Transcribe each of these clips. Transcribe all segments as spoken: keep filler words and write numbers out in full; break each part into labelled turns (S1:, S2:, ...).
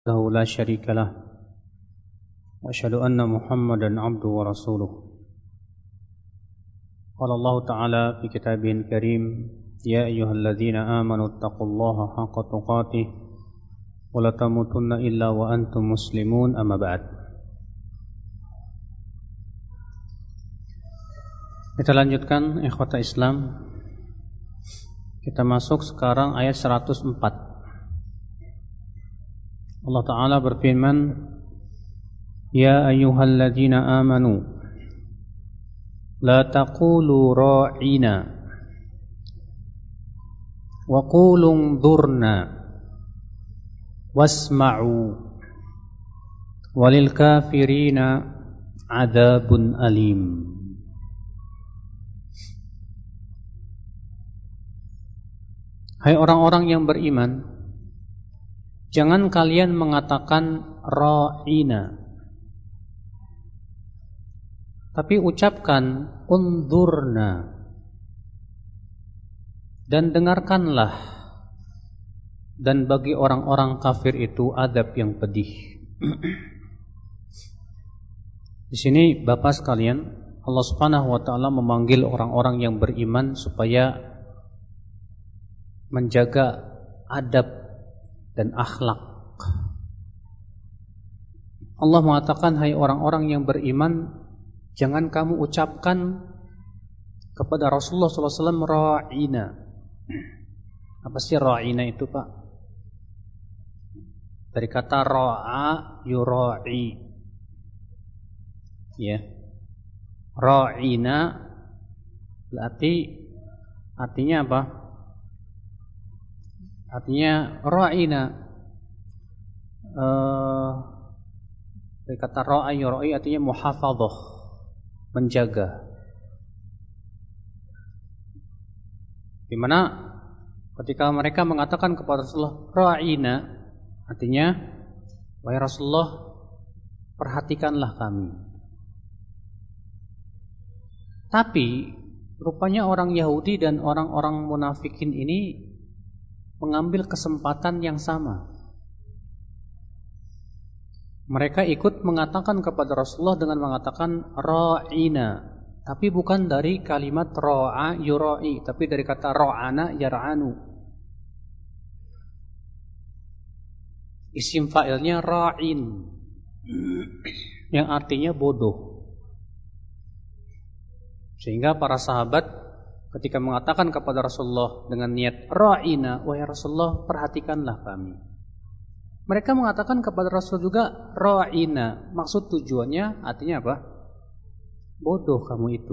S1: وحده لا شريك له وأشهد أن محمدا عبده ورسوله قال الله تعالى في كتابه الكريم يا أيها الذين آمنوا اتقوا الله حق تقاته ولا تموتن إلا وأنتم مسلمون أما بعد. Kita lanjutkan ikhwata Islam. Kita masuk sekarang ayat seratus empat. Allah Ta'ala berfirman, Ya ayyuhalladzina amanu la taqulu ra'ina wa qulu unzurna wasma'u walil kafirina adzabun alim. Hai orang-orang yang beriman, jangan kalian mengatakan ra'ina, tapi ucapkan unzurna, dan dengarkanlah, dan bagi orang-orang kafir itu azab yang pedih. Di sini Bapak sekalian, Allah Subhanahu wa taala memanggil orang-orang yang beriman supaya menjaga adab dan akhlak. Allah mengatakan, hai orang-orang yang beriman, jangan kamu ucapkan kepada Rasulullah shallallahu alaihi wasallam ra'ina. Apa sih ra'ina itu, Pak? Dari kata ra'a yura'i. Ya. Ra'ina berarti artinya apa? Artinya ra'ina uh, dari kata ra'a yura'i artinya muhafadzah, menjaga. Di mana ketika mereka mengatakan kepada Rasulullah ra'ina, artinya wahai Rasulullah, perhatikanlah kami. Tapi rupanya orang Yahudi dan orang-orang munafikin ini mengambil kesempatan yang sama. Mereka ikut mengatakan kepada Rasulullah dengan mengatakan ra'ina, tapi bukan dari kalimat ra'a yura'i, tapi dari kata ra'ana yar'anu. Isim fa'ilnya ra'in, yang artinya bodoh. Sehingga para sahabat ketika mengatakan kepada Rasulullah dengan niat ra'ina, wahai Rasulullah, perhatikanlah kami. Mereka mengatakan kepada Rasul juga ra'ina, maksud tujuannya artinya apa? Bodoh kamu itu.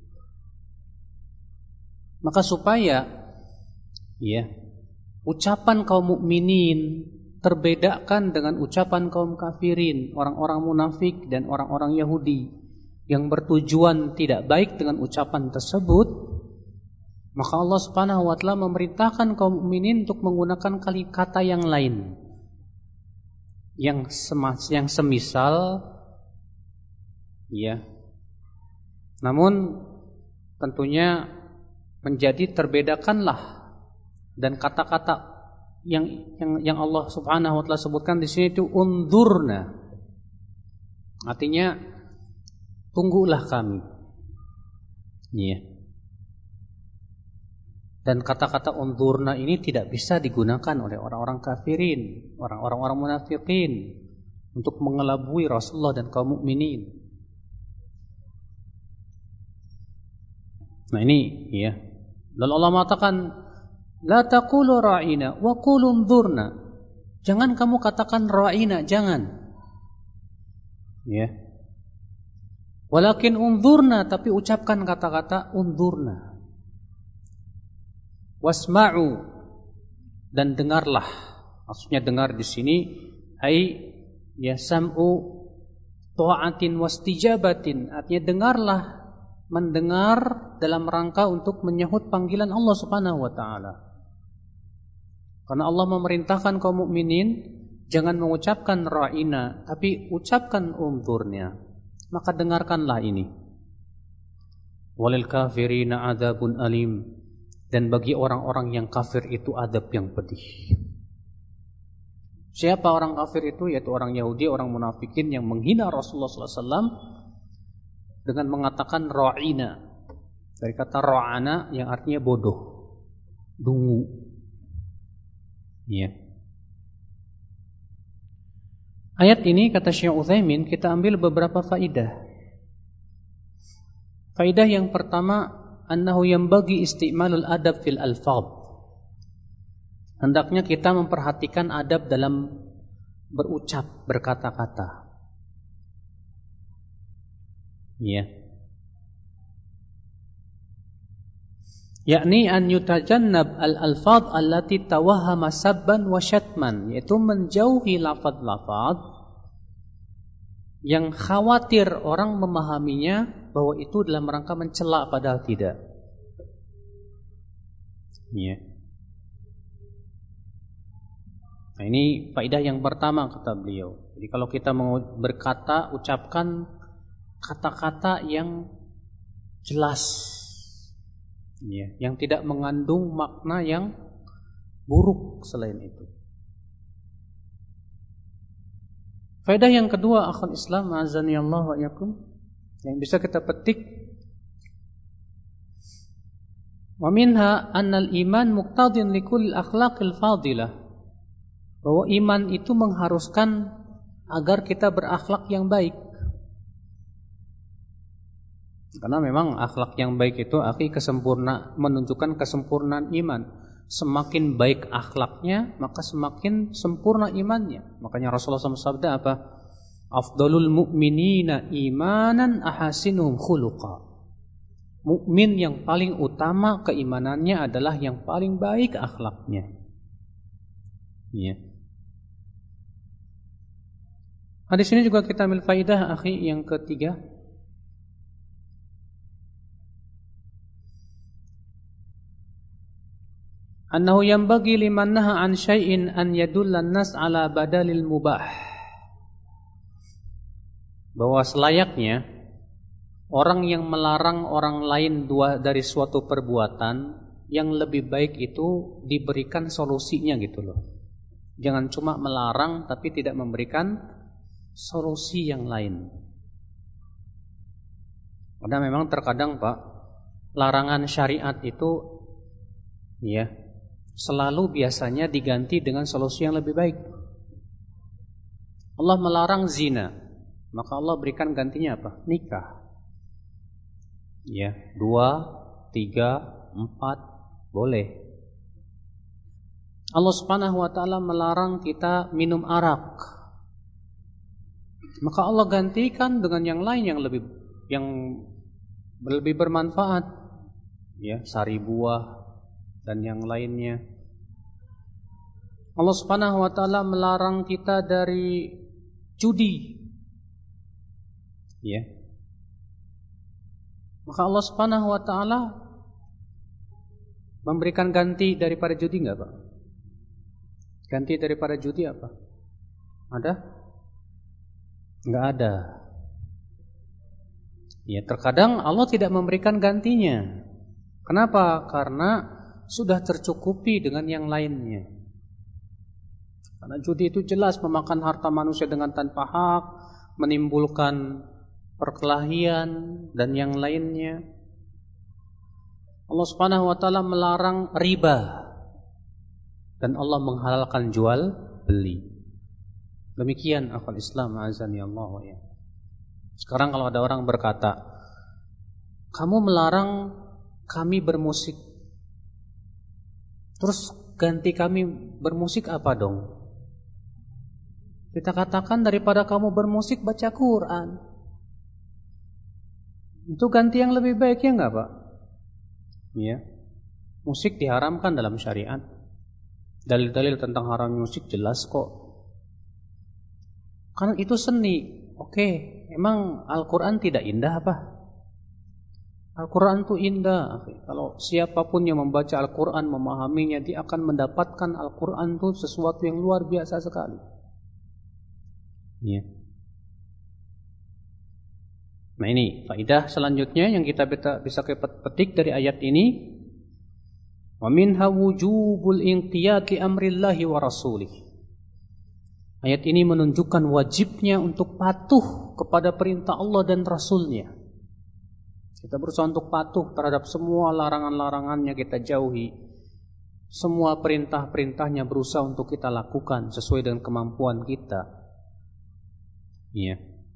S1: Maka supaya ya, ucapan kaum mukminin terbedakan dengan ucapan kaum kafirin, orang-orang munafik dan orang-orang Yahudi yang bertujuan tidak baik dengan ucapan tersebut, maka Allah Subhanahu wa taala memerintahkan kaum mukminin untuk menggunakan kata yang lain, yang semas, yang semisal ya. Namun tentunya menjadi terbedakanlah, dan kata-kata yang yang yang Allah Subhanahu wa taala sebutkan di sini itu unzurna. Artinya tunggulah kami. Ya. Dan kata-kata unzurna ini tidak bisa digunakan oleh orang-orang kafirin, orang-orang munafikin untuk mengelabui Rasulullah dan kaum mukminin. Nah ini ya. Lalu Allah mengatakan la taqulu ra'ina wa qulu unzurna. Jangan kamu katakan ra'ina, jangan. Ya. Walakin unzurna, tapi ucapkan kata-kata unzurna. Wasma'u, dan dengarlah. Maksudnya dengar di sini ai ya sam'u ta'atin wastijabatin, artinya dengarlah, mendengar dalam rangka untuk menyahut panggilan Allah Subhanahu wa taala. Karena Allah memerintahkan kaum mukminin jangan mengucapkan ra'ina, tapi ucapkan unzurnya. Maka dengarkanlah ini. Walil kafirina adzabun alim, dan bagi orang-orang yang kafir itu adab yang pedih. Siapa orang kafir itu? Yaitu orang Yahudi, orang munafikin yang menghina Rasulullah sallallahu alaihi wasallam dengan mengatakan ra'ina. Dari kata ra'ana yang artinya bodoh, dungu. Ya. Ayat ini kata Syekh Utsaimin kita ambil beberapa faidah. Faidah yang pertama, annahu yanbaghi isti'malul adab fil alfaz. Hendaknya kita memperhatikan adab dalam berucap, berkata-kata. Ya. Yakni an yutajannab al-alfaz allati tawahhama sabban wa syatman, yaitu menjauhi lafaz-lafaz yang khawatir orang memahaminya bahwa itu dalam rangka mencela padahal tidak. Ya. Nah, ini faedah yang pertama kata beliau. Jadi kalau kita mau berkata, ucapkan kata-kata yang jelas. Ya, yang tidak mengandung makna yang buruk selain itu. Faedah yang kedua, akhul Islam, azani Allah wa yakum, yang bisa kita petik, wa minha annal iman muqtadin likulli akhlaqil fadilah, bahwa iman itu mengharuskan agar kita berakhlak yang baik. Karena memang akhlak yang baik itu akhi kesempurna, menunjukkan kesempurnaan iman. Semakin baik akhlaknya, maka semakin sempurna imannya. Makanya Rasulullah shallallahu alaihi wasallam sabda apa? Afdalul mu'minina imanan ahasinuhum khuluqa. Mukmin yang paling utama keimanannya adalah yang paling baik akhlaknya. Ya. Nah, di sini juga kita ambil faidah akhi yang ketiga. Annahu yanbaghi liman naha an syai'in an yadulla an-nas ala badalil mubah. Bahwa selayaknya orang yang melarang orang lain dua dari suatu perbuatan, yang lebih baik itu diberikan solusinya gitu loh. Jangan cuma melarang tapi tidak memberikan solusi yang lain. Karena memang terkadang Pak, larangan syariat itu ya selalu biasanya diganti dengan solusi yang lebih baik. Allah melarang zina, maka Allah berikan gantinya apa? Nikah. Ya, dua, tiga, empat, boleh. Allah Subhanahu wa taala melarang kita minum arak, maka Allah gantikan dengan yang lain yang lebih yang lebih bermanfaat, ya, sari buah dan yang lainnya. Allah Subhanahu wa taala melarang kita dari judi. Ya. Maka Allah Subhanahu wa taala memberikan ganti daripada judi enggak, Pak? Ganti daripada judi apa? Ada? Enggak ada. Ya, terkadang Allah tidak memberikan gantinya. Kenapa? Karena sudah tercukupi dengan yang lainnya. Karena judi itu jelas memakan harta manusia dengan tanpa hak, menimbulkan perkelahian dan yang lainnya. Allah Subhanahu wa taala melarang riba dan Allah menghalalkan jual beli. Demikian akal Islam azani Allah wa ya. Sekarang kalau ada orang berkata, "Kamu melarang kami bermusik. Terus ganti kami bermusik apa dong?" Kita katakan daripada kamu bermusik baca Quran. Itu ganti yang lebih baik, ya enggak, Pak? Ya. Musik diharamkan dalam syariat. Dalil-dalil tentang haram musik jelas kok. Karena itu seni. Oke, emang Al-Quran tidak indah apa? Al-Quran itu indah. Kalau siapapun yang membaca Al-Quran, memahaminya, dia akan mendapatkan Al-Quran itu sesuatu yang luar biasa sekali. Ya. Nah, ini faidah selanjutnya yang kita bisa petik dari ayat ini. Wa minha wujubul inqiyad li amrillahi wa rasulih. Ayat ini menunjukkan wajibnya untuk patuh kepada perintah Allah dan Rasul-Nya. Kita berusaha untuk patuh terhadap semua larangan-larangannya kita jauhi. Semua perintah-perintahnya berusaha untuk kita lakukan sesuai dengan kemampuan kita. Iya.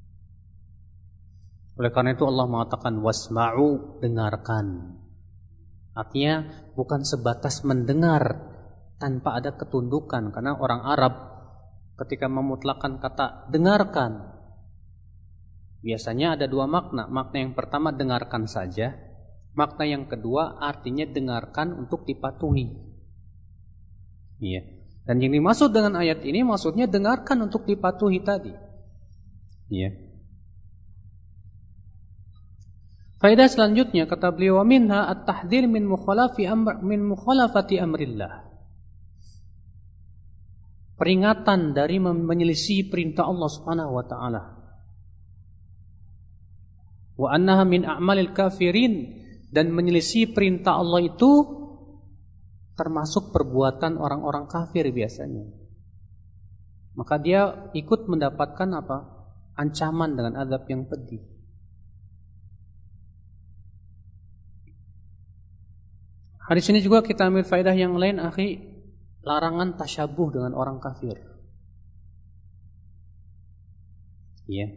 S1: Oleh karena itu Allah mengatakan wasma'u, dengarkan. Artinya bukan sebatas mendengar tanpa ada ketundukan, karena orang Arab ketika memutlakkan kata dengarkan biasanya ada dua makna. Makna yang pertama dengarkan saja, makna yang kedua artinya dengarkan untuk dipatuhi. Iya. Dan yang dimaksud dengan ayat ini maksudnya dengarkan untuk dipatuhi tadi. Iya. Faedah selanjutnya kata beliau, minha at-tahdhir min mukhalafi amr min mukhalafati amrillah. Peringatan dari menyelisih perintah Allah Subhanahu wa taala. Wa annaha min a'malil kafirin, dan menyelisih perintah Allah itu termasuk perbuatan orang-orang kafir biasanya. Maka dia ikut mendapatkan apa? Ancaman dengan azab yang pedih. Hadis ini juga kita ambil faedah yang lain, akhi, larangan tasyabuh dengan orang kafir. Ya.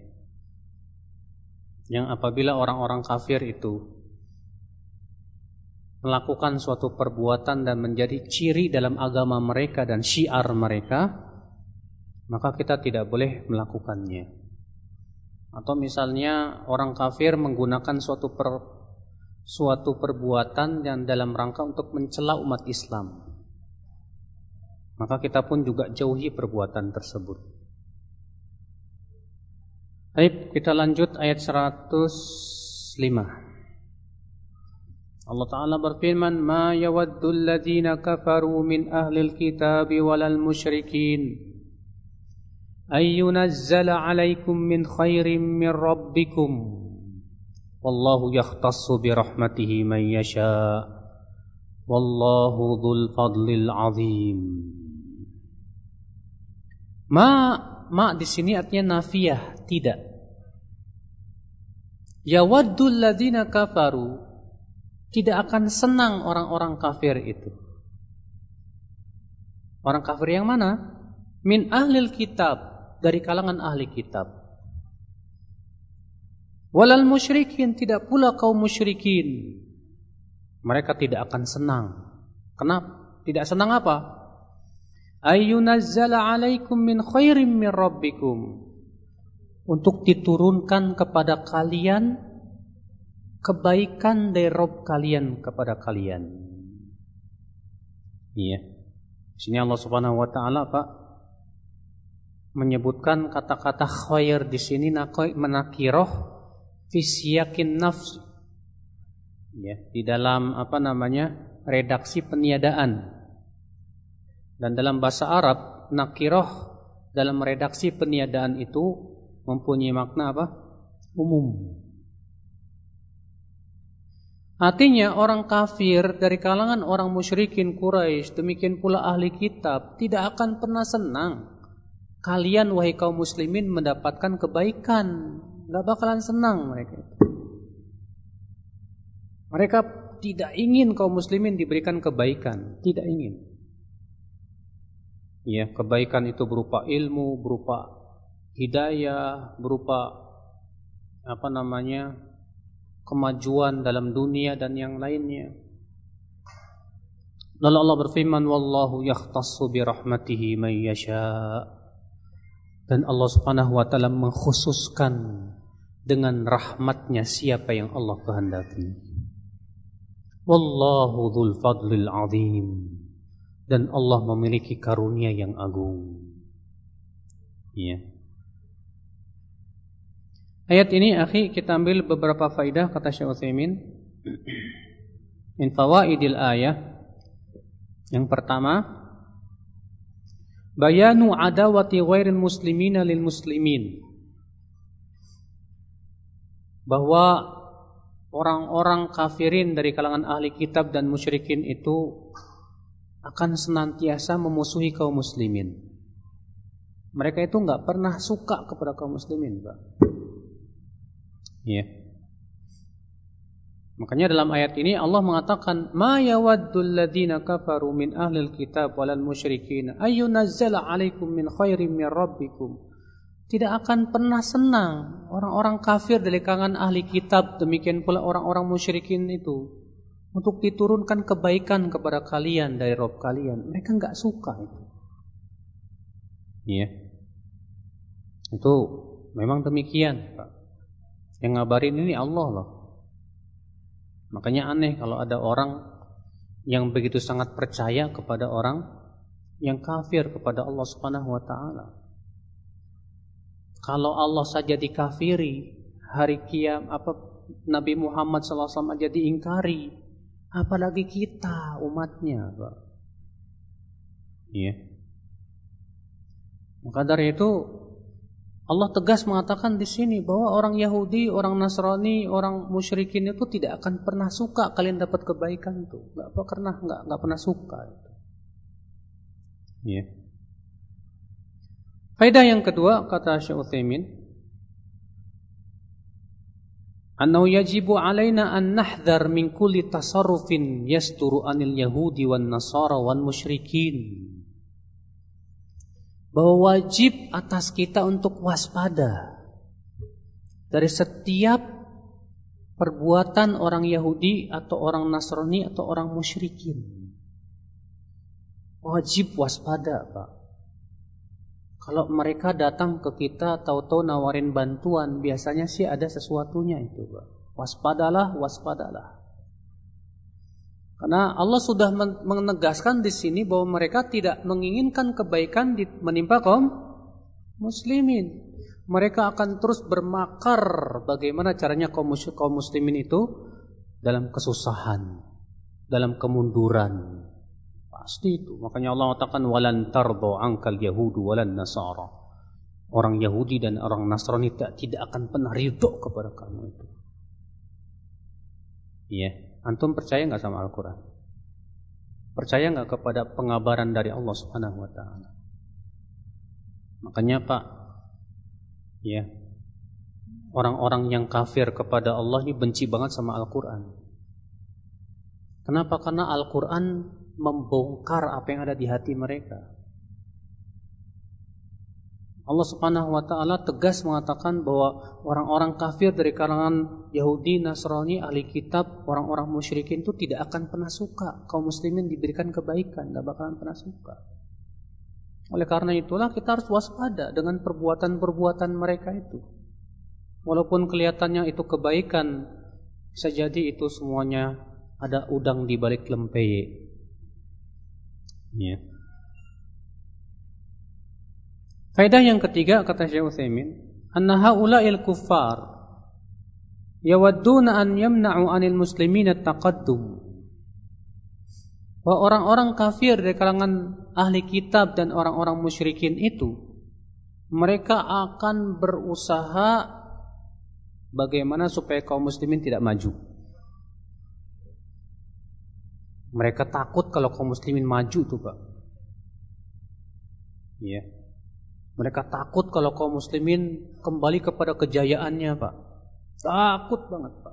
S1: Yang apabila orang-orang kafir itu melakukan suatu perbuatan dan menjadi ciri dalam agama mereka dan syiar mereka, maka kita tidak boleh melakukannya. Atau misalnya orang kafir menggunakan suatu per, suatu perbuatan yang dalam rangka untuk mencela umat Islam, maka kita pun juga jauhi perbuatan tersebut. Baik, kita lanjut ayat seratus lima. Allah Ta'ala berfirman, ma yawaddu alladhina kafaru min ahlil kitabi walal musyrikin ay yunazzala alaikum min khairin min rabbikum wallahu yakhtassu bi rahmatihi man yasha wallahu dhul fadlil azim. Ma ma di sini artinya nafiyah, tidak. Yawaddu alladhina kafaru, tidak akan senang orang-orang kafir itu. Orang kafir yang mana? Min ahlil kitab, dari kalangan ahli kitab. Walal musyrikin, tidak pula kaum musyrikin. Mereka tidak akan senang. Kenapa? Tidak senang apa? Ayyunazzala alaikum min khairin min rabbikum, untuk diturunkan kepada kalian kebaikan dari Rabb kalian kepada kalian. Iya. Di sini Allah Subhanahu wa taala Pak menyebutkan kata-kata khair di sini menakirah fi siyaqin nafs. Ya, di dalam apa namanya? Redaksi peniadaan. Dan dalam bahasa Arab nakirah dalam redaksi peniadaan itu mempunyai makna apa? Umum. Artinya orang kafir dari kalangan orang musyrikin Quraisy, demikian pula ahli kitab, tidak akan pernah senang kalian wahai kaum muslimin mendapatkan kebaikan. Gak bakalan senang mereka. Mereka tidak ingin kaum muslimin diberikan kebaikan, tidak ingin. Ya, kebaikan itu berupa ilmu, berupa hidayah, berupa apa namanya? kemajuan dalam dunia dan yang lainnya. Lalu Allah berfirman, wallahu yakhtassu bi rahmatihi man yasha. Dan Allah Subhanahu wa taala mengkhususkan dengan rahmatnya siapa yang Allah kehendaki. Wallahu dzul fadlil azim. Dan Allah memiliki karunia yang agung. Iya. Ayat ini akhi kita ambil beberapa faidah kata Syekh Utsaimin. Min fawaidil ayah. Yang pertama, bayanu adawati ghairil muslimina lil muslimin. Bahwa orang-orang kafirin dari kalangan ahli kitab dan musyrikin itu akan senantiasa memusuhi kaum muslimin. Mereka itu nggak pernah suka kepada kaum muslimin, Pak. Iya. Makanya dalam ayat ini Allah mengatakan, "Ma yawaddul ladzina kafaru min ahlil kitab walal musyrikin ayyunazzala 'alaikum min khairin min rabbikum." Tidak akan pernah senang orang-orang kafir dari kalangan ahli kitab, demikian pula orang-orang musyrikin itu, untuk diturunkan kebaikan kepada kalian dari Rabb kalian. Mereka enggak suka itu. Iya. Itu memang demikian, Pak. Yang ngabarin ini Allah loh. Makanya aneh kalau ada orang yang begitu sangat percaya kepada orang yang kafir kepada Allah Subhanahu wa taala. Kalau Allah saja dikafiri, hari kiam apa Nabi Muhammad sallallahu alaihi wasallam aja diingkari, apalagi kita umatnya, Pak. Iya. Maka dari itu Allah tegas mengatakan di sini bahwa orang Yahudi, orang Nasrani, orang musyrikin itu tidak akan pernah suka kalian dapat kebaikan itu. Enggak pernah, enggak enggak pernah suka itu. Iya. Faedah yang kedua kata Syekh Utsaimin, "Annahu yajibu 'alaina an nahdhar min kulli tasarrufin yasturu 'anil yahudi wan nasara wan musyrikin." Bahwa wajib atas kita untuk waspada dari setiap perbuatan orang Yahudi atau orang Nasrani atau orang musyrikin. Wajib waspada, Pak. Kalau mereka datang ke kita tahu-tahu nawarin bantuan, biasanya sih ada sesuatunya itu, Pak. Waspadalah, waspadalah. Karena Allah sudah menegaskan di sini bahwa mereka tidak menginginkan kebaikan menimpa kaum muslimin. Mereka akan terus bermakar bagaimana caranya kaum muslimin itu dalam kesusahan, dalam kemunduran. Pasti itu. Makanya Allah mengatakan walan tardo angkal yahudu walan nasara. Orang Yahudi dan orang Nasrani tidak akan pernah ridho kepada kamu itu. Iya. Antum percaya nggak sama Al-Quran? Percaya nggak kepada pengabaran dari Allah Subhanahu Wa Taala? Makanya Pak, ya, orang-orang yang kafir kepada Allah ini benci banget sama Al-Quran. Kenapa? Karena Al-Quran membongkar apa yang ada di hati mereka. Allah Subhanahu wa taala tegas mengatakan bahwa orang-orang kafir dari kalangan Yahudi, Nasrani, ahli kitab, orang-orang musyrikin itu tidak akan pernah suka kaum muslimin diberikan kebaikan, tidak bakalan pernah suka. Oleh karena itulah kita harus waspada dengan perbuatan-perbuatan mereka itu. Walaupun kelihatannya itu kebaikan, bisa jadi itu semuanya ada udang di balik lempeye. Ya. Faedah yang ketiga kata Syekh Utsaimin, anna haula'il kuffar yawadduna an yamna'u 'anil muslimina at-taqaddum. Bahwa orang-orang kafir dari kalangan ahli kitab dan orang-orang musyrikin itu mereka akan berusaha bagaimana supaya kaum muslimin tidak maju. Mereka takut kalau kaum muslimin maju tuh, Pak. Iya. Mereka takut kalau kaum muslimin kembali kepada kejayaannya, Pak. Takut banget, Pak.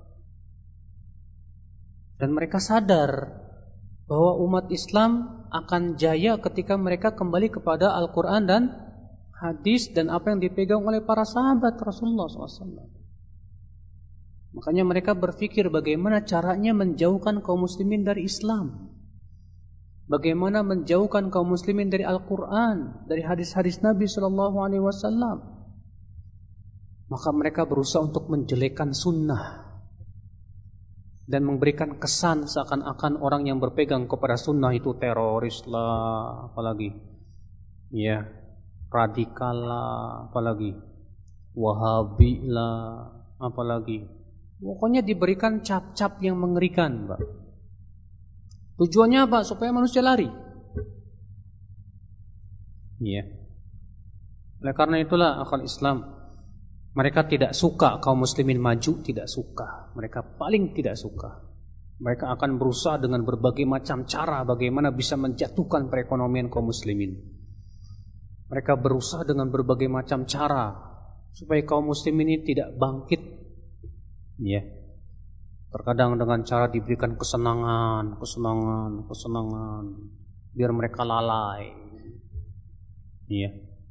S1: Dan mereka sadar bahwa umat Islam akan jaya ketika mereka kembali kepada Al-Quran dan hadis dan apa yang dipegang oleh para sahabat Rasulullah shallallahu alaihi wasallam. Makanya mereka berpikir bagaimana caranya menjauhkan kaum muslimin dari Islam. Bagaimana menjauhkan kaum muslimin dari Al-Quran, dari hadis-hadis Nabi shallallahu alaihi wasallam. Maka mereka berusaha untuk menjelekkan sunnah dan memberikan kesan seakan-akan orang yang berpegang kepada sunnah itu teroris lah, apalagi ya radikal lah, apalagi wahabi lah, apalagi pokoknya diberikan cap-cap yang mengerikan, Pak. Tujuannya apa? Supaya manusia lari. Iya. Oleh karena itulah akal Islam, mereka tidak suka kaum muslimin maju, tidak suka. Mereka paling tidak suka. Mereka akan berusaha dengan berbagai macam cara bagaimana bisa menjatuhkan perekonomian kaum muslimin. Mereka berusaha dengan berbagai macam cara supaya kaum muslimin ini tidak bangkit. Ya. Terkadang dengan cara diberikan kesenangan, kesenangan, kesenangan, biar mereka lalai. Ya.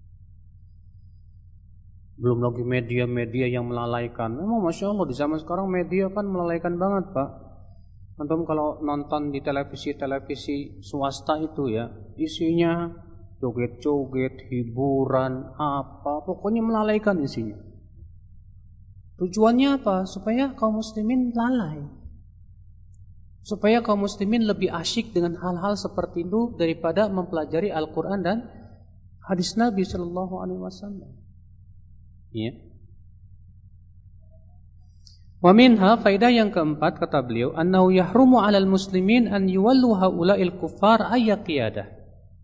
S1: Belum lagi media-media yang melalaikan. Memang Masya Allah di zaman sekarang media kan melalaikan banget, Pak. Antum kalau nonton di televisi-televisi swasta itu ya, isinya joget-joget, hiburan, apa, pokoknya melalaikan isinya. Tujuannya apa? Supaya kaum muslimin lalai. Supaya kaum muslimin lebih asyik dengan hal-hal seperti itu daripada mempelajari Al-Quran dan hadis Nabi Sallallahu Alaihi Wasallam. Ya. Wa minha, faedah yang keempat kata beliau, annahu yahrumu 'alal muslimin an yuwallu haula'il kuffar ayya qiyadah.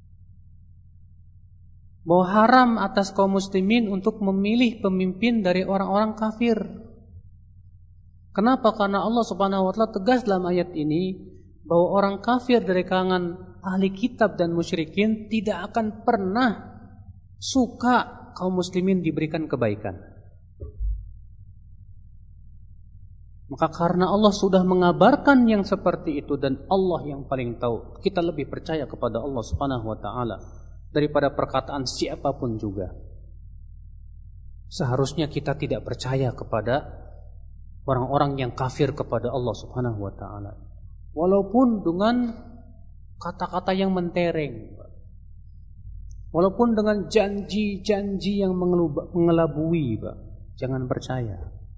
S1: Bahwa haram atas kaum muslimin untuk memilih pemimpin dari orang-orang kafir. Kenapa? Karena Allah Subhanahu wa taala tegas dalam ayat ini bahwa orang kafir dari kalangan ahli kitab dan musyrikin tidak akan pernah suka kaum muslimin diberikan kebaikan. Maka karena Allah sudah mengabarkan yang seperti itu dan Allah yang paling tahu, kita lebih percaya kepada Allah Subhanahu wa taala daripada perkataan siapapun juga. Seharusnya kita tidak percaya kepada orang-orang yang kafir kepada Allah Subhanahu wa taala. Walaupun dengan kata-kata yang mentereng. Walaupun dengan janji-janji yang mengelabui, Pak. Jangan percaya.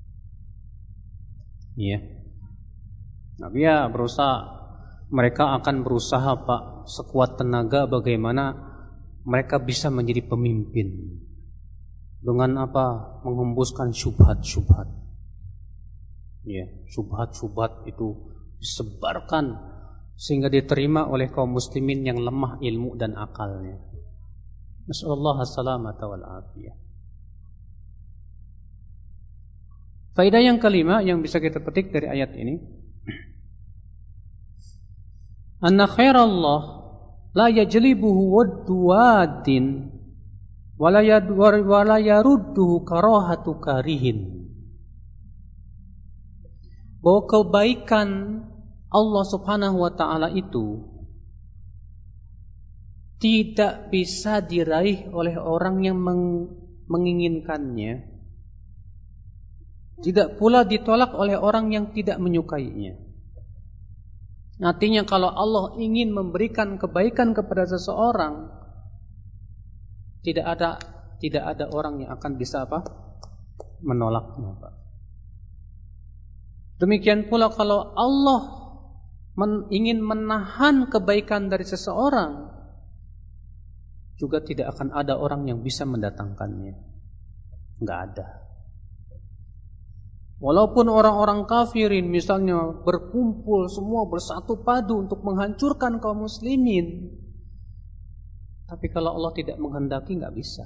S1: Iya. Nabi ya berusaha, mereka akan berusaha, Pak, sekuat tenaga bagaimana mereka bisa menjadi pemimpin. Dengan apa? Menghembuskan syubhat-syubhat. Ya, syubhat-syubhat itu disebarkan sehingga diterima oleh kaum muslimin yang lemah ilmu dan akalnya. Nasallallahu as-salamata wal afiyah. Faedah yang kelima yang bisa kita petik dari ayat ini, anna khairallah la yajlibuhu wadduwadin wala yarudduhu karahatu karihin. Bahwa kebaikan Allah Subhanahu wa taala itu tidak bisa diraih oleh orang yang meng, menginginkannya, tidak pula ditolak oleh orang yang tidak menyukainya. Artinya kalau Allah ingin memberikan kebaikan kepada seseorang, tidak ada tidak ada orang yang akan bisa apa? Menolaknya, Pak. Demikian pula kalau Allah men, ingin menahan kebaikan dari seseorang, juga tidak akan ada orang yang bisa mendatangkannya. Enggak ada. Walaupun orang-orang kafirin misalnya berkumpul semua bersatu padu untuk menghancurkan kaum muslimin, tapi kalau Allah tidak menghendaki nggak bisa.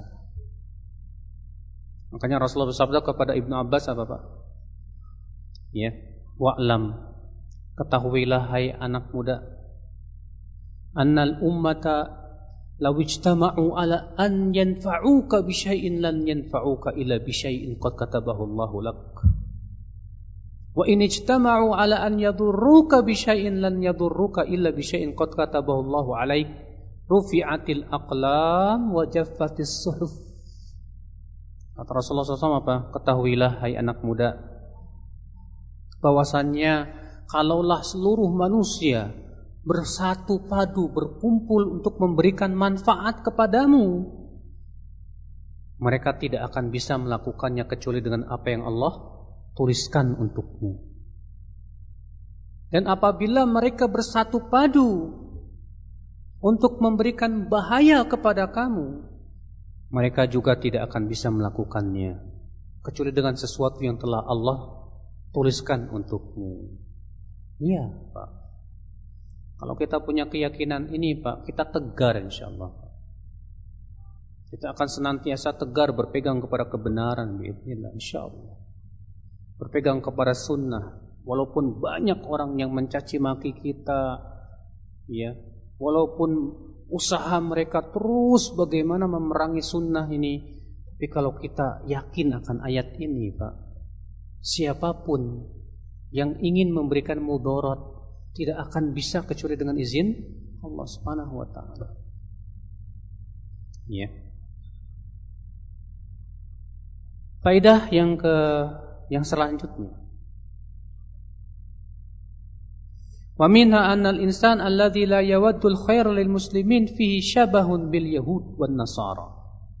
S1: Makanya Rasulullah bersabda kepada Ibnu Abbas apa, Pak? Ya, wa'lam, ketahuilah hai anak muda, annal ummata law ijtama'u ala an yanfa'uka bi syai'in lan yanfa'uka illa bi syai'in qad katabahu Allahu lak. Wa in ijtama'u ala an yadurruka bi syai'in lan yadurruka illa bi syai'in qad katabahu Allahu 'alaik. Rufi'atil aqlam wa jaffatis suhuf. Kata Rasulullah shallallahu alaihi wasallam apa? Ketahuilah hai anak muda, bahwasannya kalaulah seluruh manusia bersatu padu berkumpul untuk memberikan manfaat kepadamu, mereka tidak akan bisa melakukannya kecuali dengan apa yang Allah tuliskan untukmu. Dan apabila mereka bersatu padu untuk memberikan bahaya kepada kamu, mereka juga tidak akan bisa melakukannya kecuali dengan sesuatu yang telah Allah tuliskan untukmu. Iya, Pak. Kalau kita punya keyakinan ini, Pak, kita tegar insyaallah. Kita akan senantiasa tegar berpegang kepada kebenaran biidznillah insyaallah. Berpegang kepada sunnah walaupun banyak orang yang mencaci maki kita, ya. Walaupun usaha mereka terus bagaimana memerangi sunnah ini. Tapi kalau kita yakin akan ayat ini, Pak, siapapun yang ingin memberikan mudarat tidak akan bisa kecuali dengan izin Allah Subhanahu wa taala. Ya. Faedah yang ke yang selanjutnya. Wa minha anna al-insan alladhi la yawaddu al-khair lil muslimin fihi syabahun bil yahud wan nasara.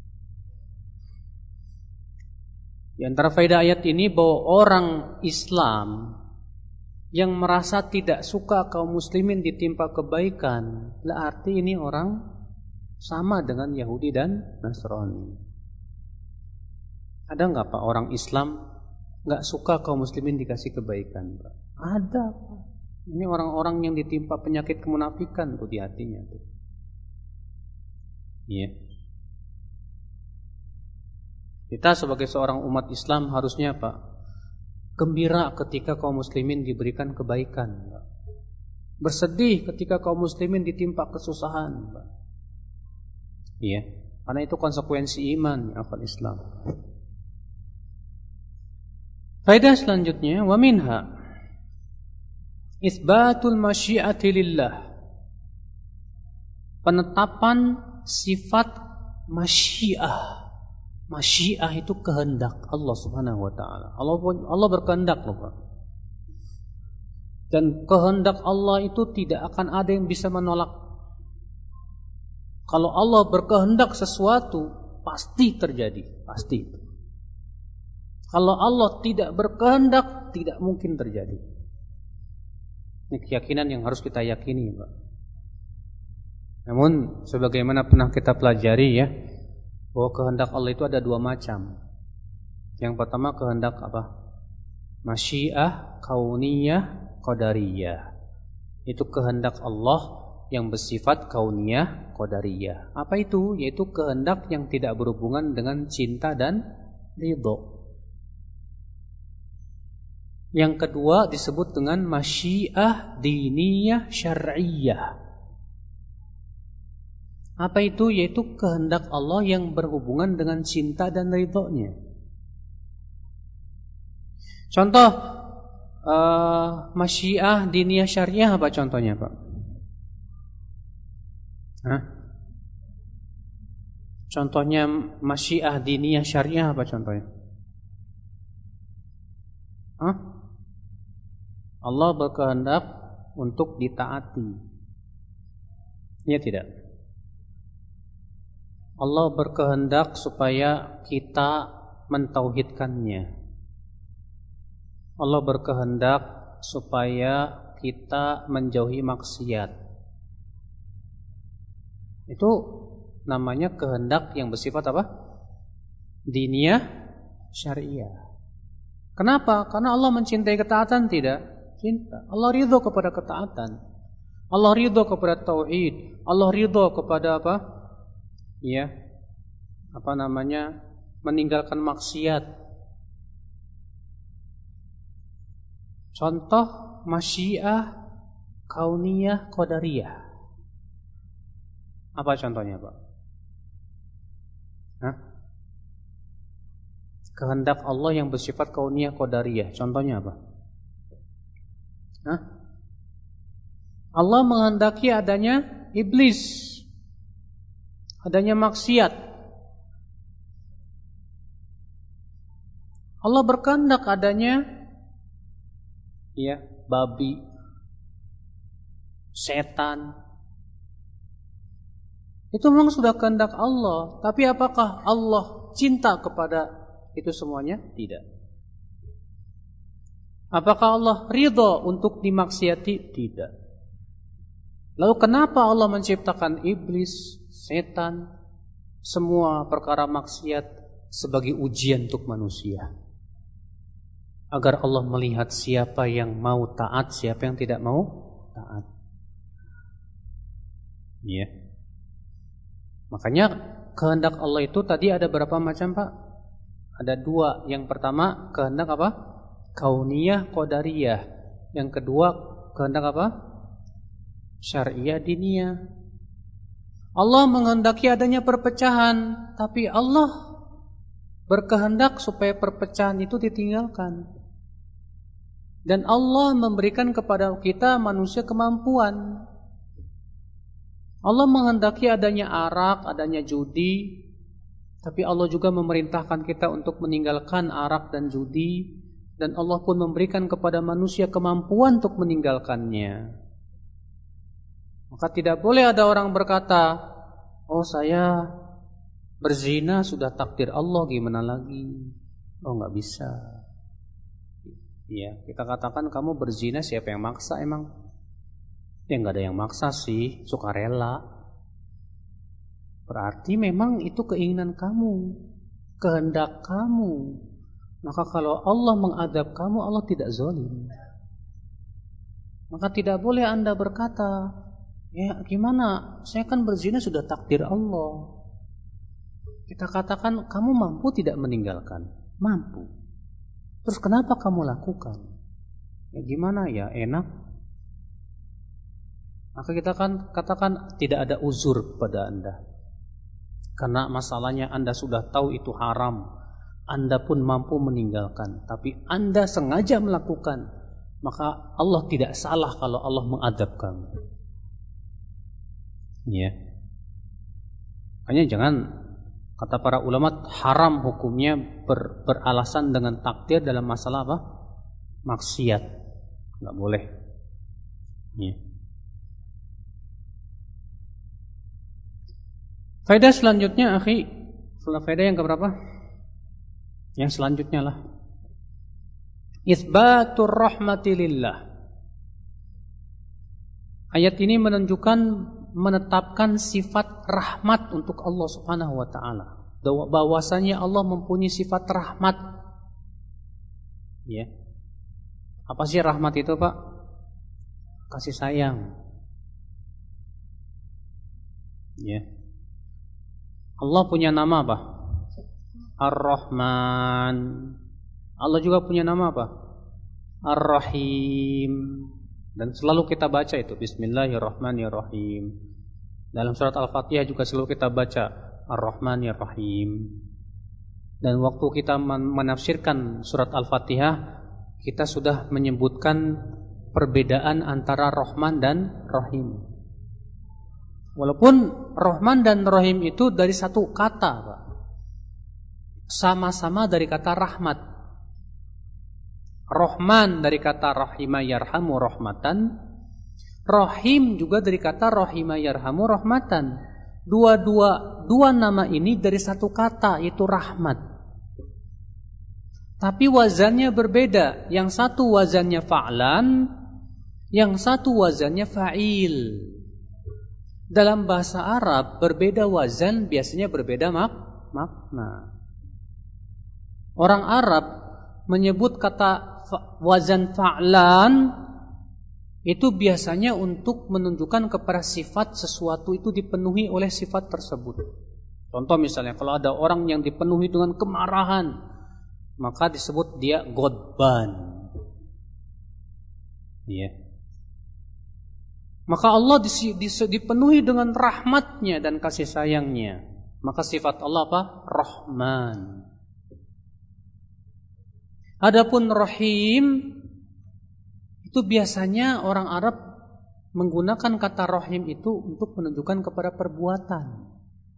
S1: Di antara faedah ayat ini bahwa orang Islam yang merasa tidak suka kaum muslimin ditimpa kebaikan, berarti ini orang sama dengan Yahudi dan Nasrani. Ada nggak Pak orang Islam nggak suka kaum muslimin dikasih kebaikan, Pak? Ada, Pak. Ini orang-orang yang ditimpa penyakit kemunafikan tuh di hatinya tuh. Iya. Kita sebagai seorang umat Islam harusnya Pak gembira ketika kaum muslimin diberikan kebaikan, Pak. Bersedih ketika kaum muslimin ditimpa kesusahan, Pak. Iya, karena itu konsekuensi iman ya akal Islam. Faedah selanjutnya, wa minha itsbatul masyiati lillah. Penetapan sifat masyiah. Masyiah itu kehendak Allah Subhanahu wa taala. Allah Allah berkehendak loh, Pak. Dan kehendak Allah itu tidak akan ada yang bisa menolak. Kalau Allah berkehendak sesuatu pasti terjadi, pasti. Kalau Allah tidak berkehendak, tidak mungkin terjadi. Ini keyakinan yang harus kita yakini, Pak. Namun, sebagaimana pernah kita pelajari ya, bahwa kehendak Allah itu ada dua macam. Yang pertama kehendak apa? Masyiah, kauniyah, qadariyah. Itu kehendak Allah yang bersifat kauniyah, qadariyah. Apa itu? Yaitu kehendak yang tidak berhubungan dengan cinta dan ridho. Yang kedua disebut dengan masyiah diniyah syar'iyah. Apa itu? Yaitu kehendak Allah yang berhubungan dengan cinta dan ridhonya. Contoh uh, masyiah diniyah syar'iyah apa contohnya, Pak? Hah? Contohnya masyiah diniyah syar'iyah apa contohnya? Hah? Allah berkehendak untuk ditaati. Ya tidak? Allah berkehendak supaya kita mentauhidkannya. Allah berkehendak supaya kita menjauhi maksiat. Itu namanya kehendak yang bersifat apa? Diniyah syariah. Kenapa? Karena Allah mencintai ketaatan tidak? Cinta. Allah ridho kepada ketaatan. Allah ridho kepada tauhid. Allah ridho kepada apa? Ya, apa namanya? Meninggalkan maksiat. Contoh masyiah kauniyah qadariyah. Apa contohnya, Pak? Hah? Kehendak Allah yang bersifat kauniyah qadariyah. Contohnya apa? Hah? Allah menghendaki adanya iblis, adanya maksiat. Allah berkehendak adanya ya, babi, setan. Itu memang sudah kehendak Allah. Tapi apakah Allah cinta kepada itu semuanya? Tidak. Apakah Allah ridho untuk dimaksiati? Tidak. Lalu kenapa Allah menciptakan iblis, setan, semua perkara maksiat sebagai ujian untuk manusia? Agar Allah melihat siapa yang mau taat, siapa yang tidak mau taat. Ya. Makanya kehendak Allah itu tadi ada berapa macam, Pak? Ada dua. Yang pertama kehendak apa? Kauniyah qadariyah. Yang kedua kehendak apa? Syariah diniyah. Allah menghendaki adanya perpecahan, tapi Allah berkehendak supaya perpecahan itu ditinggalkan. Dan Allah memberikan kepada kita manusia kemampuan. Allah menghendaki adanya arak, adanya judi, tapi Allah juga memerintahkan kita untuk meninggalkan arak dan judi, dan Allah pun memberikan kepada manusia kemampuan untuk meninggalkannya. Maka tidak boleh ada orang berkata, oh saya berzina sudah takdir Allah, gimana lagi? Oh nggak bisa. Ya, kita katakan kamu berzina, siapa yang maksa emang? Ya nggak ada yang maksa sih, sukarela. Berarti memang itu keinginan kamu, kehendak kamu. Maka kalau Allah mengadab kamu, Allah tidak zalim. Maka tidak boleh Anda berkata, ya gimana, saya kan berzina sudah takdir Allah. Kita katakan, kamu mampu tidak meninggalkan? Mampu. Terus kenapa kamu lakukan? Ya gimana ya, enak. Maka kita kan katakan tidak ada uzur kepada Anda. Karena masalahnya Anda sudah tahu itu haram, Anda pun mampu meninggalkan, tapi Anda sengaja melakukan, maka Allah tidak salah kalau Allah mengadab kamu. Ya. Hanya jangan, kata para ulama, haram hukumnya ber, beralasan dengan takdir dalam masalah apa? Maksiat. Enggak boleh. Ya. Faedah selanjutnya, akhi, setelah faedah yang keberapa? Yang selanjutnya lah. Itsbatur rahmati lillah. Ayat ini menunjukkan, menetapkan sifat rahmat untuk Allah Subhanahu wa taala. Bahwasanya Allah mempunyai sifat rahmat. Ya. Apa sih rahmat itu, Pak? Kasih sayang. Ya. Allah punya nama apa? Ar-Rahman. Allah juga punya nama apa? Ar-Rahim. Dan selalu kita baca itu, Bismillahirrahmanirrahim. Dalam surat Al-Fatihah juga selalu kita baca Ar-Rahmanirrahim. Dan waktu kita menafsirkan surat Al-Fatihah, kita sudah menyebutkan perbedaan antara Rahman dan Rahim. Walaupun Rahman dan Rahim itu dari satu kata, Pak. Sama-sama dari kata rahmat. Rahman dari kata rahima yarhamu rahmatan. Rahim juga dari kata rahima yarhamu rahmatan. Dua-dua dua nama ini dari satu kata, yaitu rahmat. Tapi wazannya berbeda. Yang satu wazannya fa'lan, yang satu wazannya fa'il. Dalam bahasa Arab berbeda wazan, biasanya berbeda mak makna. Orang Arab menyebut kata wazan fa'lan itu biasanya untuk menunjukkan kepada sifat sesuatu itu dipenuhi oleh sifat tersebut. Contoh misalnya, kalau ada orang yang dipenuhi dengan kemarahan, maka disebut dia godban. Iya. Yeah. Maka Allah dipenuhi dengan rahmatnya dan kasih sayangnya. Maka sifat Allah apa? Rahman. Adapun Rahim, itu biasanya orang Arab menggunakan kata Rahim itu untuk menunjukkan kepada perbuatan.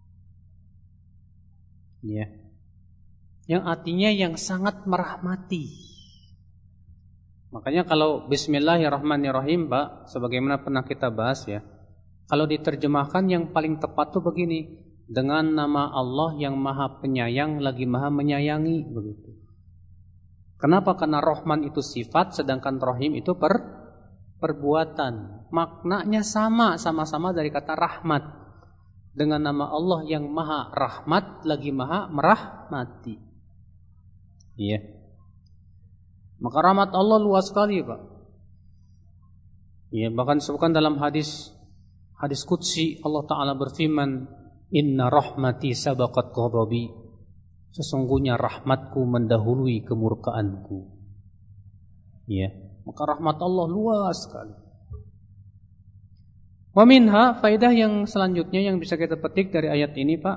S1: Ya. Yang artinya yang sangat merahmati. Makanya kalau Bismillahirrahmanirrahim, Pak, sebagaimana pernah kita bahas ya, kalau diterjemahkan yang paling tepat tuh begini, dengan nama Allah yang Maha Penyayang lagi Maha Menyayangi, begitu. Kenapa? Karena Rahman itu sifat, sedangkan Rahim itu per perbuatan. Maknanya sama, sama-sama dari kata rahmat. Dengan nama Allah yang Maha Rahmat lagi Maha Merahmati. Iya. Maka rahmat Allah luas sekali, Pak. Ya, bahkan disebutkan dalam hadis hadis qudsi, Allah Ta'ala berfirman, Inna rahmati sabaqat ghadabi. Sesungguhnya rahmatku mendahului kemurkaanku. Ya, maka rahmat Allah luas sekali. Wa minha, faedah yang selanjutnya yang bisa kita petik dari ayat ini, Pak,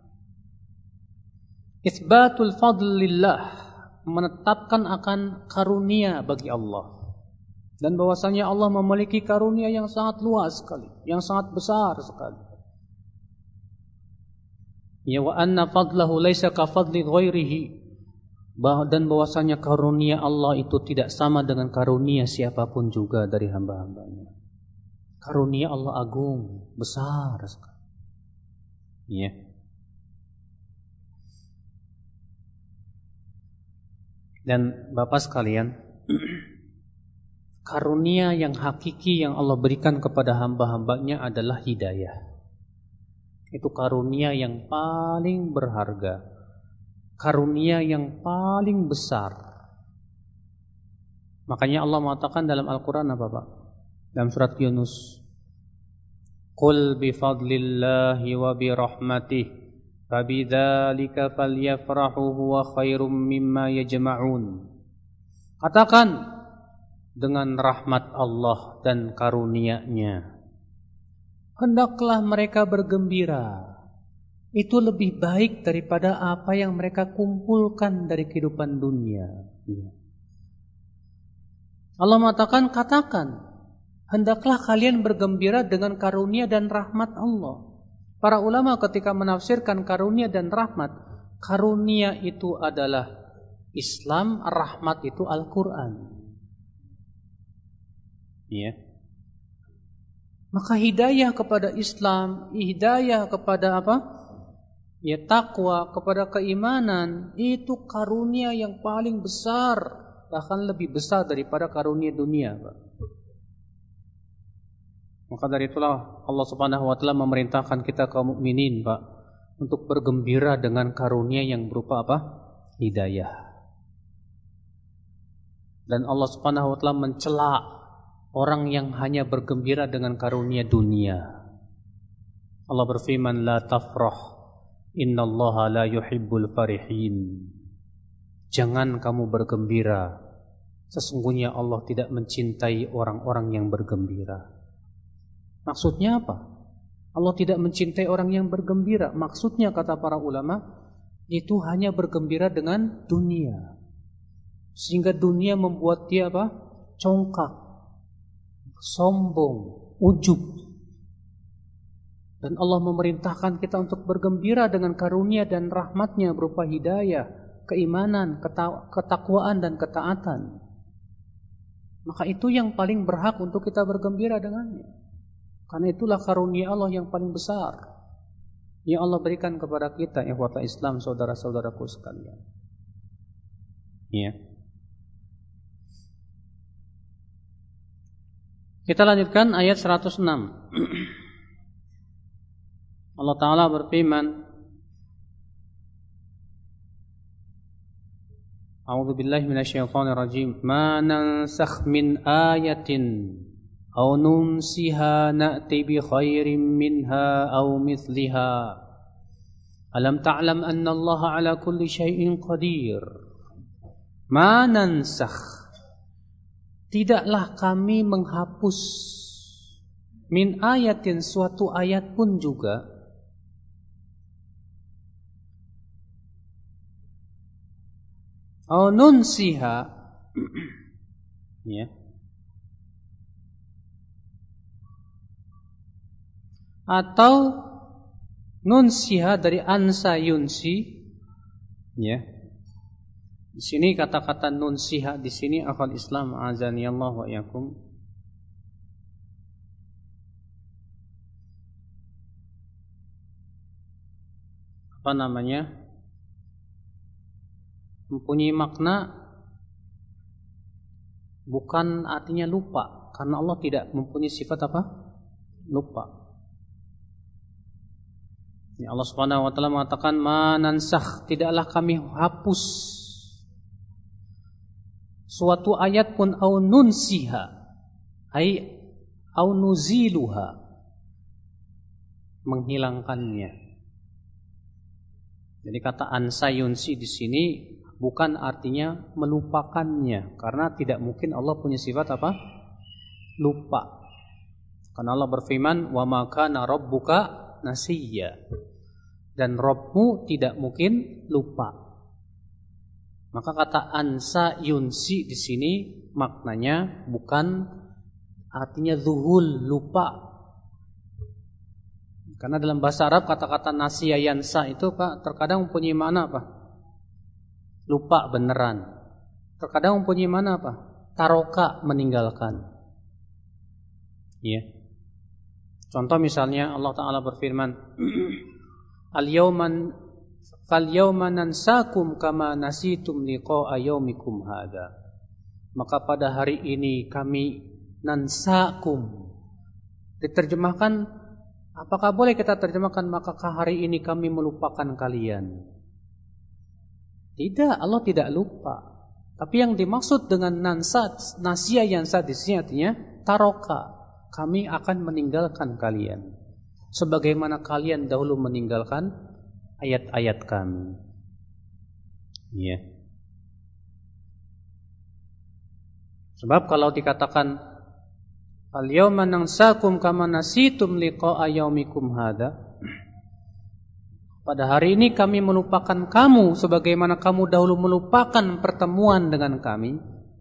S1: isbatul fadlillah, menetapkan akan karunia bagi Allah, dan bahwasanya Allah memiliki karunia yang sangat luas sekali, yang sangat besar sekali. Ya, wa anna fadlahu laisa ka fadli ghairihi, dan bahwasanya karunia Allah itu tidak sama dengan karunia siapapun juga dari hamba-hambanya. Karunia Allah agung, besar sekali. Ya. Dan Bapak sekalian, karunia yang hakiki yang Allah berikan kepada hamba-hambanya adalah hidayah. Itu karunia yang paling berharga, karunia yang paling besar. Makanya Allah mengatakan dalam Al-Quran apa, Pak? Dalam surat Yunus, Qul bifadlillahi wa birahmatih fabidzalika falyafrahu huwa khairum mimma yajma'un. Katakan, dengan rahmat Allah dan karunia-Nya, hendaklah mereka bergembira. Itu lebih baik daripada apa yang mereka kumpulkan dari kehidupan dunia. Allah mengatakan, katakan, hendaklah kalian bergembira dengan karunia dan rahmat Allah. Para ulama ketika menafsirkan karunia dan rahmat, karunia itu adalah Islam, rahmat itu Al-Quran. Ya. Maka hidayah kepada Islam, hidayah kepada apa? Ya, takwa, kepada keimanan, itu karunia yang paling besar, bahkan lebih besar daripada karunia dunia, Pak. Maka dari itulah Allah Subhanahu wa taala memerintahkan kita kaum mukminin, Pak, untuk bergembira dengan karunia yang berupa apa? Hidayah. Dan Allah Subhanahu wa taala mencela orang yang hanya bergembira dengan karunia dunia. Allah berfirman, la tafrah, innallaha la yuhibbul farihin. Jangan kamu bergembira, sesungguhnya Allah tidak mencintai orang-orang yang bergembira. Maksudnya apa? Allah tidak mencintai orang yang bergembira. Maksudnya, kata para ulama, itu hanya bergembira dengan dunia, sehingga dunia membuat dia apa? Congkak, sombong, ujub. Dan Allah memerintahkan kita untuk bergembira dengan karunia dan rahmatnya berupa hidayah, keimanan, ketakwaan, dan ketaatan. Maka itu yang paling berhak untuk kita bergembira dengannya. Karena itulah karunia Allah yang paling besar yang Allah berikan kepada kita, ikhwata Islam, saudara-saudaraku sekalian. Ya. Kita lanjutkan ayat seratus enam. Allah Ta'ala berfirman, A'udzu billahi minasyaitonir rajim. Ma nansakh min ayatin aw nunsiha na'ti bi khairin minha aw mithliha. Alam ta'lam anna Allah 'ala kulli syai'in qadir. Ma nansakh, tidaklah kami menghapus, min ayatin, suatu ayat pun juga, aw nunsiha, ya, atau nunsiha dari ansa yunsi, ya. Di sini kata-kata nunsiha di sini akhwal Islam azani Allah wa iyyakum, apa namanya, mempunyai makna bukan artinya lupa, karena Allah tidak mempunyai sifat apa? Lupa. Ya, Allah Subhanahu wa taala mengatakan, ma nansakh, tidaklah kami hapus suatu ayat pun, au nunsiha, ai au nuziluha, menghilangkannya. Jadi kata ansa yunsi di sini bukan artinya melupakannya, karena tidak mungkin Allah punya sifat apa? Lupa. Karena Allah berfirman, "Wa ma kana rabbuka nasiyya." Dan Rabbmu tidak mungkin lupa. Maka kata ansa yunsi di sini maknanya bukan artinya zuhul, lupa. Karena dalam bahasa Arab kata-kata nasiya yansa itu Pak terkadang mempunyai makna apa? Lupa beneran. Terkadang mempunyai makna apa? Taroka, meninggalkan. Iya. Contoh misalnya Allah Ta'ala berfirman, Al-yawman fal-yawma nansakum kama nasitum liqa'a yaumikum hadha. Maka pada hari ini kami nansakum. Diterjemahkan, apakah boleh kita terjemahkan makakah hari ini kami melupakan kalian? Tidak, Allah tidak lupa. Tapi yang dimaksud dengan nansa, nasia yansa di sini artinya taroka. Kami akan meninggalkan kalian sebagaimana kalian dahulu meninggalkan ayat-ayat kami. Iya. Sebab kalau dikatakan al-yawma nansakum kama nasitum liqa'a yaumikum hadha, pada hari ini kami melupakan kamu sebagaimana kamu dahulu melupakan pertemuan dengan kami,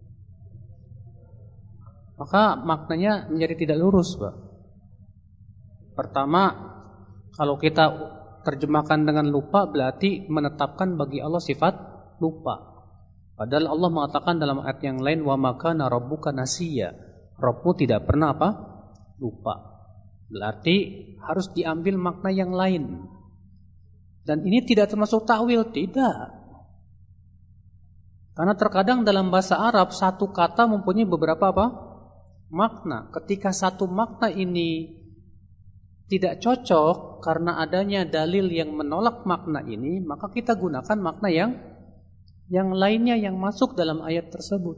S1: maka maknanya menjadi tidak lurus, Pak. Pertama, kalau kita terjemahkan dengan lupa berarti menetapkan bagi Allah sifat lupa. Padahal Allah mengatakan dalam ayat yang lain, wa makana rabbuka nasiya. Rabbmu tidak pernah apa? Lupa. Berarti harus diambil makna yang lain. Dan ini tidak termasuk takwil, tidak. Karena terkadang dalam bahasa Arab satu kata mempunyai beberapa apa? Makna. Ketika satu makna ini tidak cocok karena adanya dalil yang menolak makna ini, maka kita gunakan makna yang yang lainnya yang masuk dalam ayat tersebut.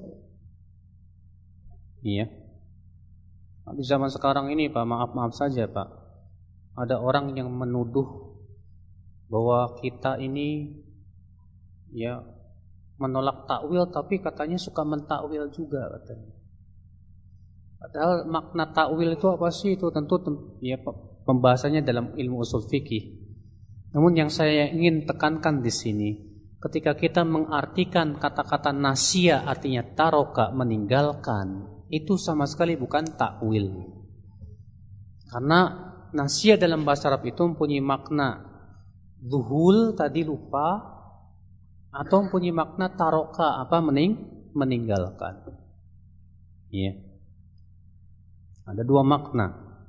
S1: Iya. Di zaman sekarang ini Pak, maaf-maaf saja Pak, ada orang yang menuduh bahwa kita ini ya menolak takwil tapi katanya suka mentakwil juga katanya. Padahal makna takwil itu apa sih? Itu tentu ya pembahasannya dalam ilmu usul fikih. Namun yang saya ingin tekankan di sini, ketika kita mengartikan kata-kata nasia artinya taroka, meninggalkan, itu sama sekali bukan takwil. Karena nasia dalam bahasa Arab itu mempunyai makna zuhul, tadi lupa, atau mempunyai makna taroka, apa mening meninggalkan. Iya. Ada dua makna.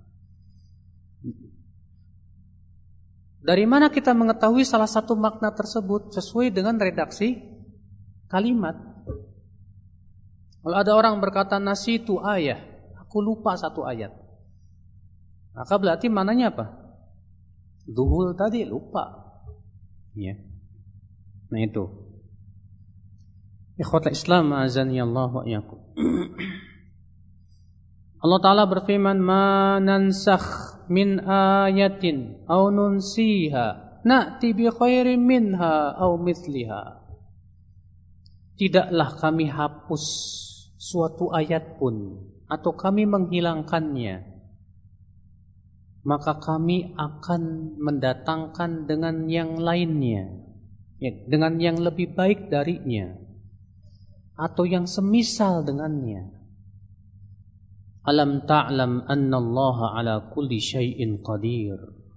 S1: Dari mana kita mengetahui salah satu makna tersebut? Sesuai dengan redaksi kalimat. Kalau ada orang berkata nasitu ayah, aku lupa satu ayat, maka berarti mananya apa? Duhul tadi lupa. Ya. Nah itu. Ikhwatul Islam azani Allah wa iyyakum. Allah Ta'ala berfirman, ma nansakh min ayatin aw nunsiha na'ti bi khairin minha aw mithliha. Tidaklah kami hapus suatu ayat pun atau kami menghilangkannya, maka kami akan mendatangkan dengan yang lainnya, ya, dengan yang lebih baik darinya atau yang semisal dengannya. Alam ta'lam anna Allah ala kulli syai'in qadir.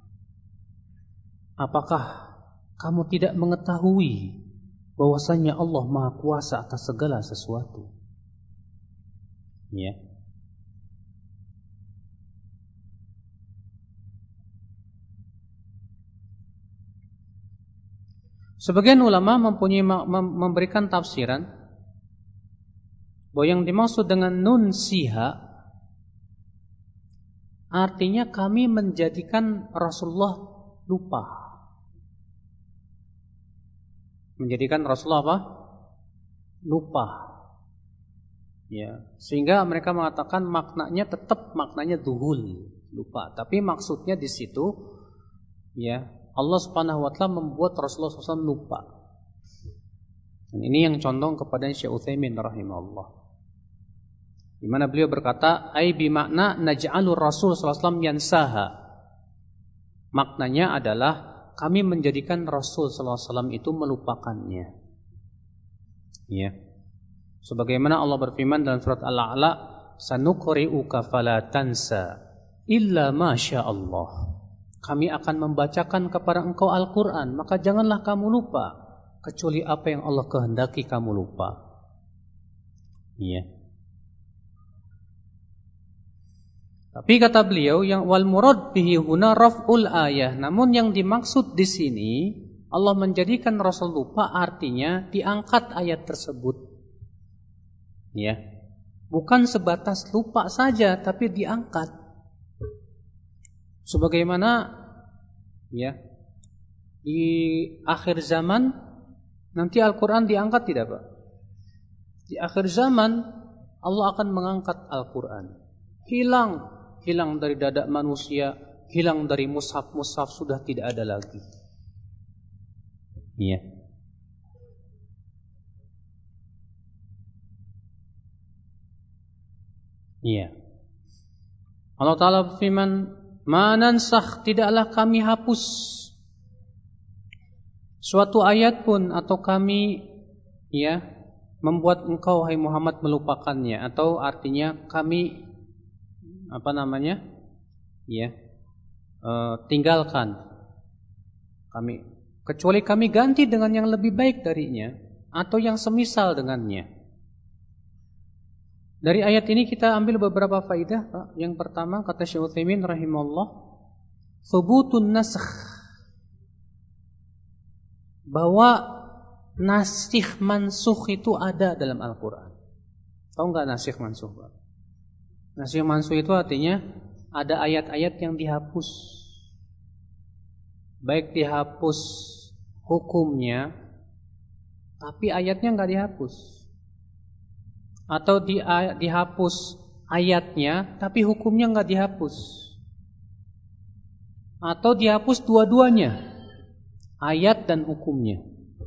S1: Apakah kamu tidak mengetahui bahwasanya Allah Maha Kuasa atas segala sesuatu? Ya. Sebagian ulama mempunyai memberikan tafsiran bahwa yang dimaksud dengan nun siha artinya kami menjadikan Rasulullah lupa. Menjadikan Rasulullah apa? Lupa. Ya, sehingga mereka mengatakan maknanya tetap maknanya duhul, lupa. Tapi maksudnya di situ ya, Allah Subhanahu wa taala membuat Rasulullah shallallahu alaihi wasallam lupa. Dan ini yang condong kepada Syekh Utsaimin rahimahullah. Di mana beliau berkata, ai bi makna naj'alur Rasul sallallahu alaihi wasallam yansaha. Maknanya adalah kami menjadikan Rasul sallallahu alaihi wasallam itu melupakannya. Ya. Sebagaimana Allah berfirman dalam surat Al-A'la, sanuqri'uka fala tansa illa ma sya Allah. Kami akan membacakan kepada engkau Al-Qur'an, maka janganlah kamu lupa kecuali apa yang Allah kehendaki kamu lupa. Iya. Tapi kata beliau yang wal murad bihi huna raf'ul ayah, namun yang dimaksud di sini Allah menjadikan Rasul lupa artinya diangkat ayat tersebut. Ya. Bukan sebatas lupa saja tapi diangkat. Sebagaimana ya di akhir zaman nanti Al-Qur'an diangkat tidak, Pak? Di akhir zaman Allah akan mengangkat Al-Qur'an. Hilang hilang dari dada manusia, hilang dari mushaf-mushaf, sudah tidak ada lagi. Iya. Iya. Allah Ta'ala berfirman, "Ma nansakh, tidaklah kami hapus suatu ayat pun atau kami ya membuat engkau hai Muhammad melupakannya," atau artinya kami apa namanya? Ya. E, tinggalkan. Kami kecuali kami ganti dengan yang lebih baik darinya atau yang semisal dengannya. Dari ayat ini kita ambil beberapa faidah, Pak. Yang pertama kata Syekh Utsaimin rahimahullah, thubutun nasakh. Bahwa nasikh mansukh itu ada dalam Al-Qur'an. Tahu enggak nasikh mansukh, Pak? Nasikh mansukh itu artinya ada ayat-ayat yang dihapus. Baik dihapus hukumnya, tapi ayatnya enggak dihapus. Atau di, dihapus ayatnya, tapi hukumnya enggak dihapus. Atau dihapus dua-duanya, ayat dan hukumnya.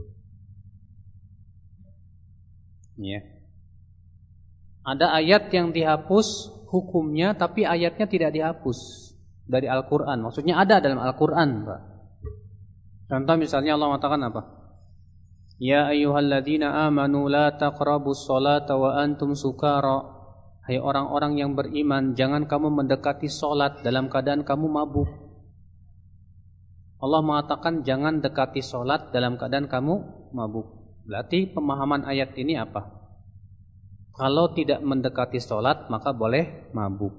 S1: Ya. Ada ayat yang dihapus hukumnya, tapi ayatnya tidak dihapus dari Al-Quran. Maksudnya ada dalam Al-Quran, Pak. Contoh misalnya Allah mengatakan apa? Ya ayyuhalladzina amanu la taqrabus sholata wa antum sukara. Hai orang-orang yang beriman, jangan kamu mendekati sholat dalam keadaan kamu mabuk. Allah mengatakan jangan dekati sholat dalam keadaan kamu mabuk. Berarti pemahaman ayat ini apa? Kalau tidak mendekati sholat maka boleh mabuk.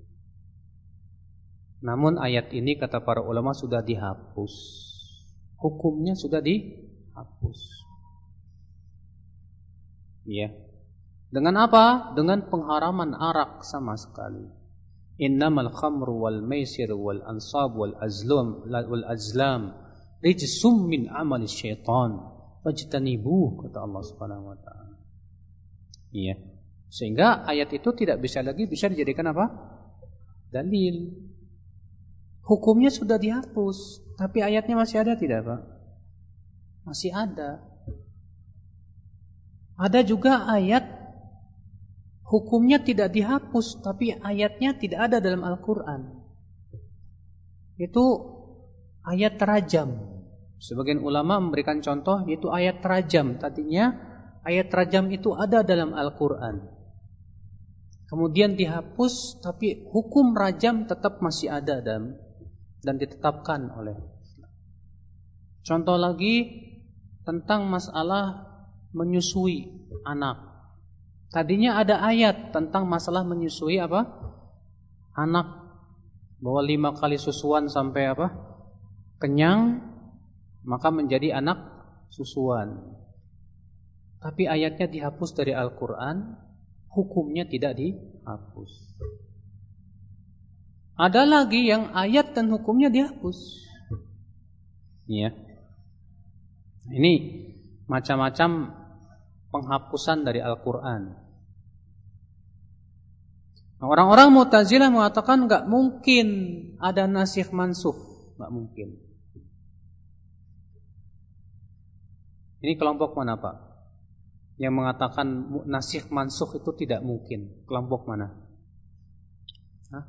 S1: Namun ayat ini kata para ulama sudah dihapus. Hukumnya sudah dihapus. Ya. Dengan apa? Dengan pengharaman arak sama sekali. Innamal khamru wal maisir wal ansab wal azlam wal azlam rijsum min amali syaitan fajtanibuh, kata Allah Subhanahu wa taala. Iya. Sehingga ayat itu tidak bisa lagi bisa dijadikan apa? Dalil. Hukumnya sudah dihapus, tapi ayatnya masih ada tidak, Pak? Masih ada. Ada juga ayat hukumnya tidak dihapus, tapi ayatnya tidak ada dalam Al-Qur'an. Itu ayat rajam. Sebagian ulama memberikan contoh yaitu ayat rajam. Tadinya ayat rajam itu ada dalam Al-Quran, kemudian dihapus, tapi hukum rajam tetap masih ada dan, dan ditetapkan oleh. Contoh lagi tentang masalah menyusui anak. Tadinya ada ayat tentang masalah menyusui apa? Anak, bahwa lima kali susuan sampai apa? Kenyang, maka menjadi anak susuan. Tapi ayatnya dihapus dari Al-Quran, hukumnya tidak dihapus. Ada lagi yang ayat dan hukumnya dihapus. Ya. Ini macam-macam penghapusan dari Al-Quran. Nah, orang-orang Mu'tazilah mengatakan enggak mungkin ada nasikh mansukh, enggak mungkin. Ini kelompok mana, Pak? yang mengatakan nasikh mansukh itu tidak mungkin? Kelompok mana? Hah?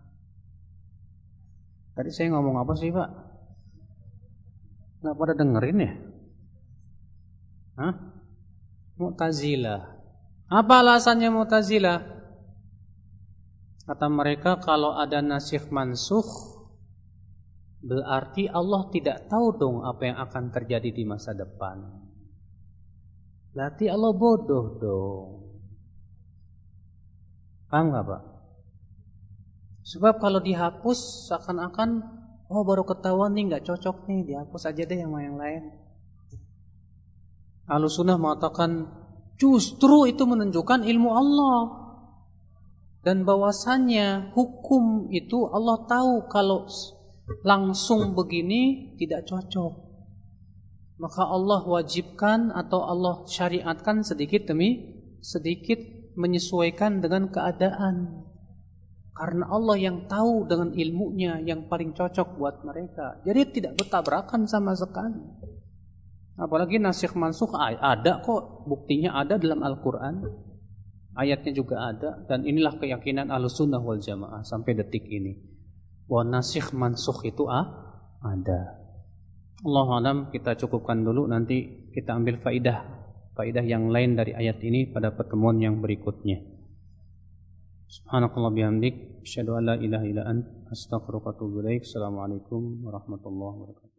S1: Tadi saya ngomong apa sih, Pak? Nggak pada dengerin ya? Hah? Mu'tazilah. Apa alasannya Mu'tazilah? Kata mereka kalau ada nasikh mansukh berarti Allah tidak tahu dong apa yang akan terjadi di masa depan. Berarti Allah bodoh dong. Paham gak, Pak? Sebab kalau dihapus seakan-akan oh baru ketahuan nih gak cocok nih, dihapus aja deh yang yang lain. Ahlussunnah mengatakan justru itu menunjukkan ilmu Allah. Dan bahwasannya hukum itu Allah tahu kalau langsung begini tidak cocok. Maka Allah wajibkan atau Allah syariatkan sedikit demi sedikit menyesuaikan dengan keadaan. Karena Allah yang tahu dengan ilmunya yang paling cocok buat mereka. Jadi tidak bertabrakan sama sekali. Apalagi nasikh mansukh ada kok, buktinya ada dalam Al-Quran. Ayatnya juga ada. Dan inilah keyakinan Ahlussunnah wal Jamaah sampai detik ini. Bahwa nasikh mansukh itu ah, ada. Allahu a'lam, kita cukupkan dulu, nanti kita ambil faidah faidah yang lain dari ayat ini pada pertemuan yang berikutnya. Subhanakallah bihamdik, asyhadu an la ilaha illa anta, astaghfiruka wa atubu ilaik. Assalamualaikum warahmatullahi wabarakatuh.